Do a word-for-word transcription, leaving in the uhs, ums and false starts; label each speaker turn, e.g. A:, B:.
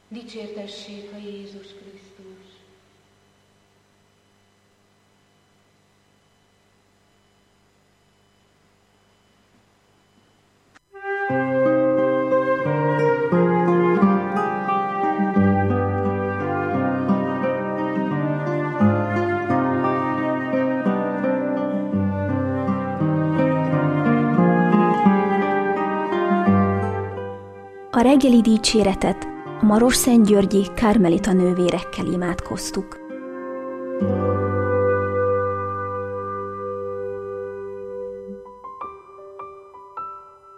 A: Dicsértessék a Jézus Krisztus!
B: A reggeli dicséretet a Marosszentgyörgyi Kármelita nővérekkel imádkoztuk.